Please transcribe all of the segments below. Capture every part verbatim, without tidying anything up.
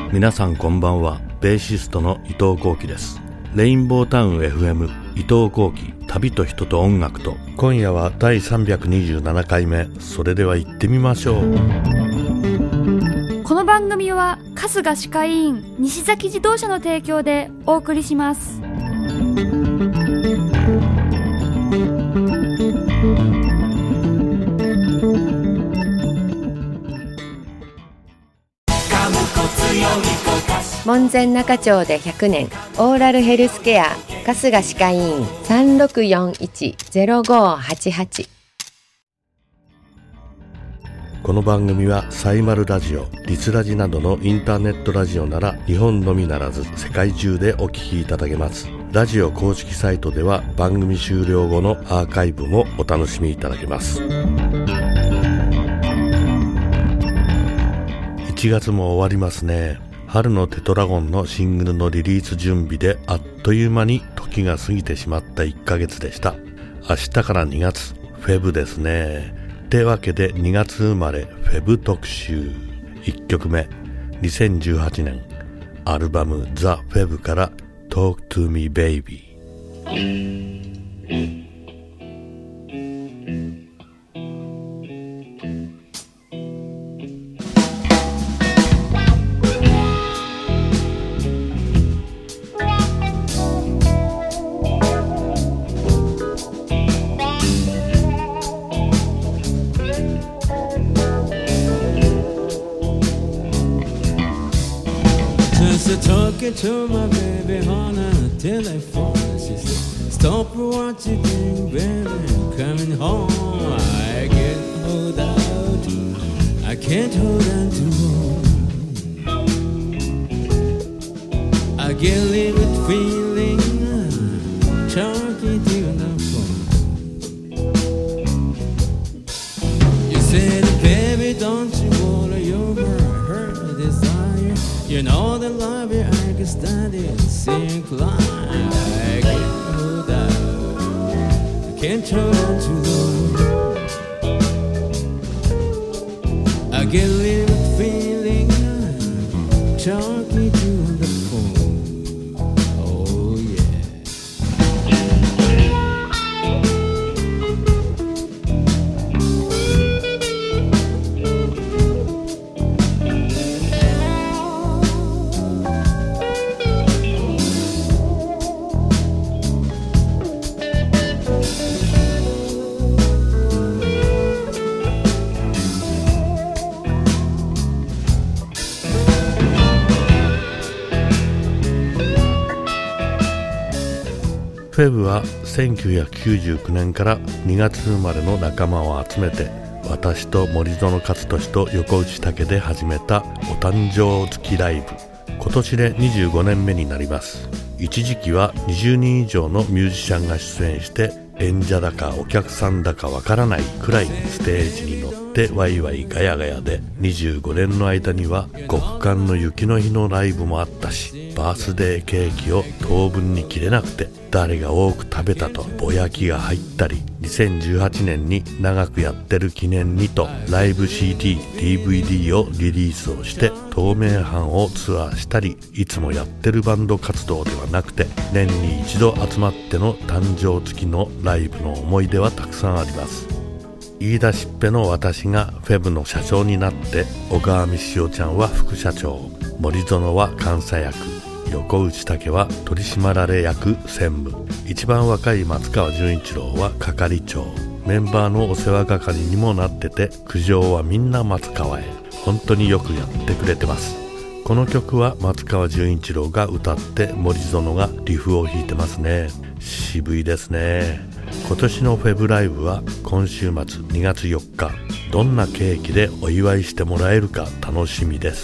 皆さんこんばんは。ベーシストの伊藤幸喜です。レインボータウン エフエム 伊藤幸喜、旅と人と音楽と、今夜はだいさんびゃくにじゅうななかいめ。それでは行ってみましょう。 この番組は春日歯科医院西崎自動車の提供でお送りします。 門前仲町でひゃくねん、オーラルヘルスケア春日歯科医院 さんろくよんいち ゼロごはちはち。 この番組はサイマルラジオ、リスラジなどのインターネットラジオなら日本のみならず世界中でお聞きいただけます。ラジオ公式サイトでは番組終了後のアーカイブもお楽しみいただけます。いちがつも終わりますね。春のテトラゴンのシングルのリリース準備であっという間に時が過ぎてしまったいっかげつでした。明日からにがつ、フェブですね。ってわけでにがつ生まれフェブ特集。いっきょくめ、にせんじゅうはちねんアルバムザ・フェブから Talk to me baby。 Talking to my baby on a telephone. She said, stop what you doing, baby, I'm coming home. I can't hold out, I can't hold on too long. I get a little bit feeling, talking to the phone. You said, baby, don't you worry, you're her desire. You know the love you I can stand it, sing climb. I can't hold out, I can't hold on too long. I get a little feeling, talking to the phone. Oh yeah. フェブはせんきゅうひゃくきゅうじゅうきゅうねんからにがつ生まれの仲間を集めて、私と森園勝利と横内武で始めたお誕生月ライブ。今年でにじゅうごねんめになります。一時期はにじゅうにん以上のミュージシャンが出演して、演者だかお客さんだかわからないくらいステージに乗ってワイワイガヤガヤで、にじゅうごねんの間には極寒の雪の日のライブもあったし、バースデーケーキを当分に切れなくて誰が多く食べたとぼやきが入ったり、にせんじゅうはちねんに長くやってる記念にとライブ シーディー、ディーブイディー をリリースをして透明版をツアーしたり、いつもやってるバンド活動ではなくて年に一度集まっての誕生月のライブの思い出はたくさんあります。言い出しっぺの私がフェブの社長になって、小川美潮ちゃんは副社長、森園は監査役、横内武は取締られ役専務、一番若い松川純一郎は係長、メンバーのお世話係にもなってて、苦情はみんな松川へ。本当によくやってくれてます。この曲は松川純一郎が歌って森園がリフを弾いてますね。渋いですね。今年のフェブライブは今週末にがつよっか、どんなケーキでお祝いしてもらえるか楽しみです。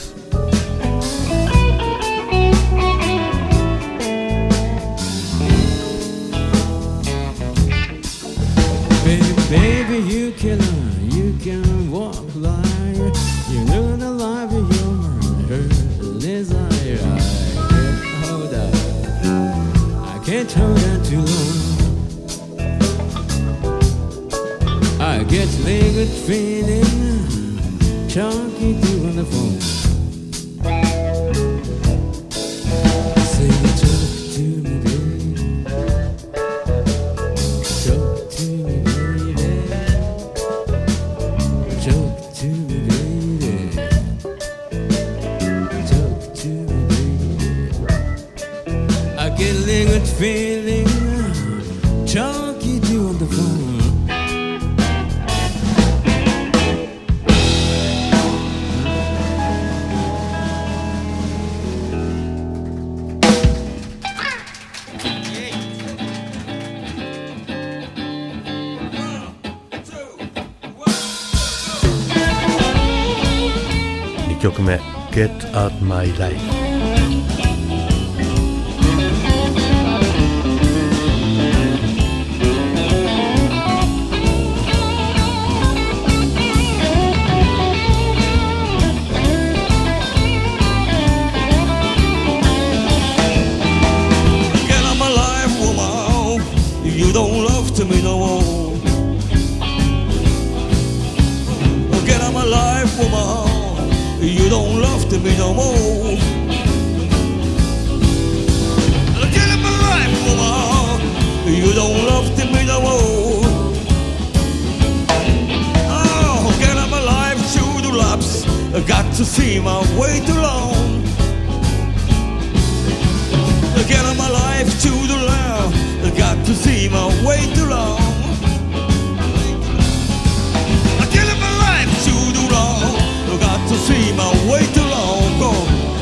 Baby, you can, you can walk like you know the life of your her desire. I can't hold out, I can't hold out too long. I get a good feeling, talking to on the phone. getting a good feeling. Talking to you on the phone. にきょくめ Get Out My Life。 You don't love to me no more. Get out my life, woman. You don't love to me no more. Get out my life, woman. You don't love to me no more. Oh, get out my life through the laps. I got to see my way too long. Get out my life to the left. I got to see my way too long. I get in my life too too long. I got to see my way too long. Go.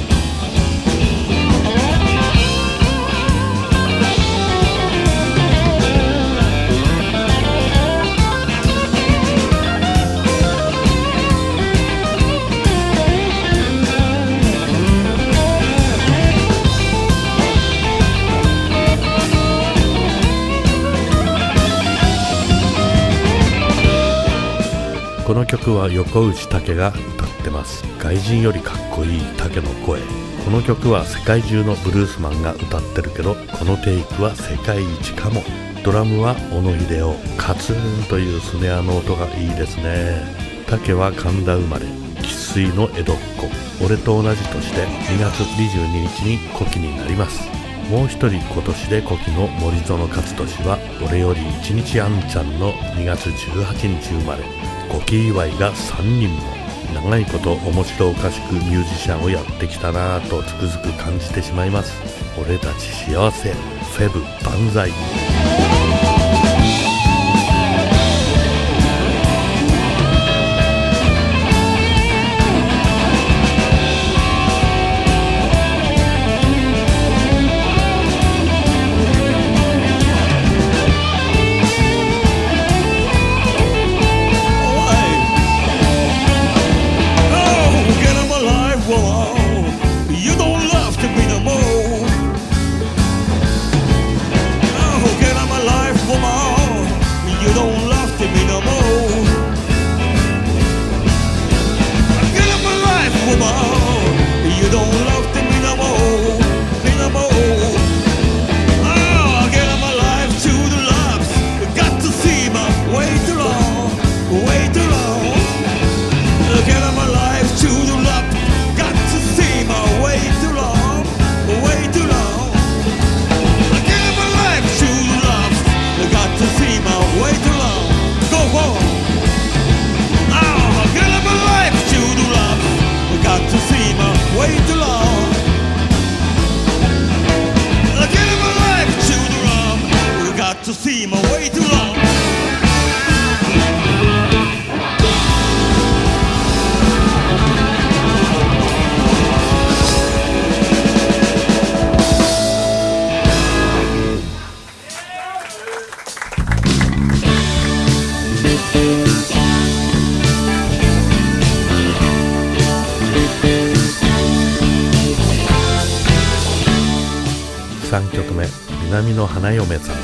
この曲は横内武が歌ってます。外人よりかっこいい武の声。この曲は世界中のブルースマンが歌ってるけど、このテイクは世界一かも。ドラムは小野秀夫。カツーンというスネアの音がいいですね。武は神田生まれ、生粋の江戸っ子。俺と同じ年でにがつにじゅうににちに古希になります。もう一人今年で古希の森園勝利は俺よりいちにちあんちゃんのにがつじゅうはちにち生まれ。古希祝いがさんにんも。長いこと面白おかしくミュージシャンをやってきたなぁとつくづく感じてしまいます。俺たち幸せ。フェブ万歳。To see my way too long. さんきょくめ南の花嫁さん。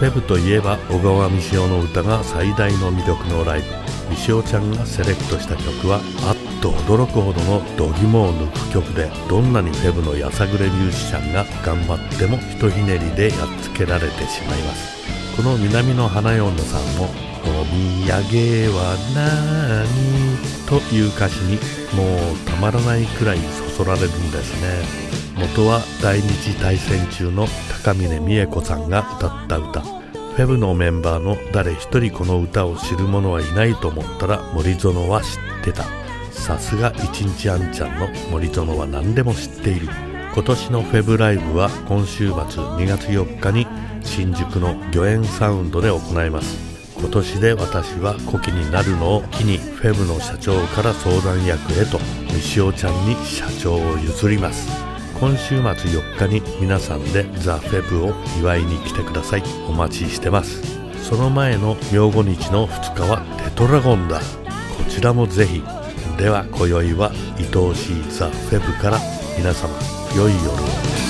ェブといえば小川美潮の歌が最大の魅力のライブ。美潮ちゃんがセレクトした曲はあっと驚くほどの度肝を抜く曲で、どんなにフェブのやさぐれミュージシャンが頑張ってもひとひねりでやっつけられてしまいます。この南の花嫁さんもお土産はなーにという歌詞にもうたまらないくらいそそられるんですね。元は大日大戦中の高峰美恵子さんが歌った歌。フェブのメンバーの誰一人この歌を知る者はいないと思ったら森園は知ってた。さすが一日あんちゃんの森園は何でも知っている。今年のフェブライブは今週末にがつよっかに新宿の御苑サウンドで行います。今年で私は古希になるのを機にフェブの社長から相談役へと美潮ちゃんに社長を譲ります。今週末よっかに皆さんでザ・フェブを祝いに来てください。お待ちしてます。その前の明後日のふつかはテトラゴンだ。こちらもぜひ。では今宵は愛おしいザ・フェブから皆様良い夜を。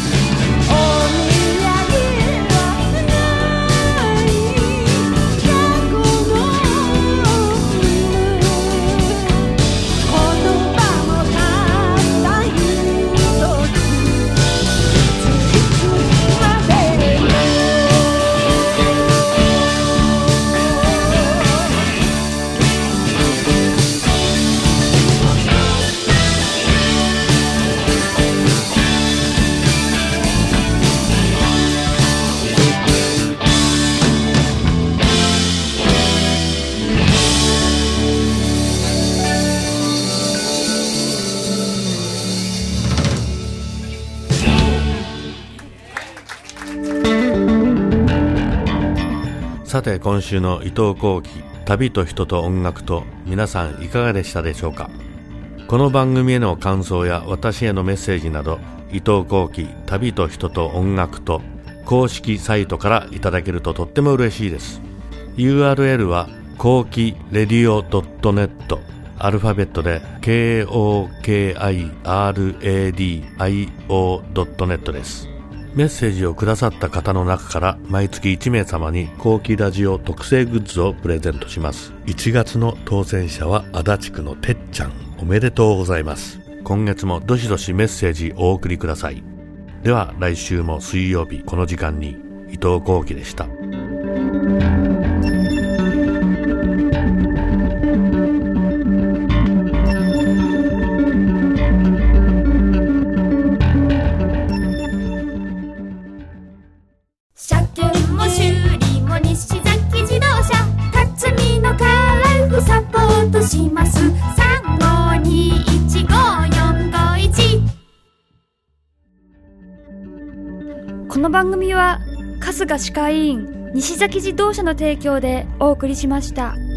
さて今週の伊藤幸喜旅と人と音楽と、皆さんいかがでしたでしょうか。この番組への感想や私へのメッセージなど、伊藤幸喜旅と人と音楽と公式サイトからいただけるととっても嬉しいです。 ユーアールエル は幸喜レディオ ドットネット、 アルファベットで ケーオーケーアイアールエーディーアイオー ドットネット です。メッセージをくださった方の中から毎月いちめいさまに幸喜ラジオ特製グッズをプレゼントします。いちがつの当選者は足立区のてっちゃん、おめでとうございます。今月もどしどしメッセージお送りください。では来週も水曜日この時間に伊藤幸喜でした。 しますさんごにいちごよんごいち。この番組は春日歯科医院西崎自動車の提供でお送りしました。